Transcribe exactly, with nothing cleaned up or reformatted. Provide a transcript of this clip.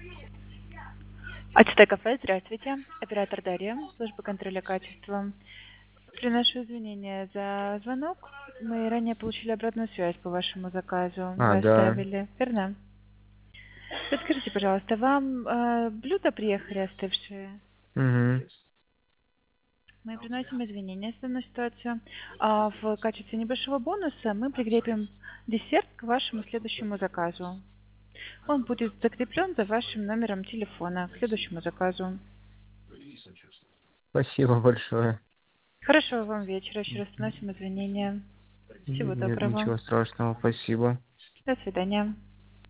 АЦТ кафе, здравствуйте. Оператор Дарья, служба контроля качества. Приношу извинения за звонок. Мы ранее получили обратную связь по вашему заказу. А, Вы да. оставили, верно? Подскажите, пожалуйста, вам э, блюда приехали остывшие? Угу. Мы приносим извинения за данную ситуацию. А в качестве небольшого бонуса мы прикрепим десерт к вашему следующему заказу. Он будет закреплен за вашим номером телефона к следующему заказу. Спасибо большое. Хорошего вам вечера. Еще раз приносим извинения. Всего Нет, доброго. ничего страшного, спасибо. До свидания.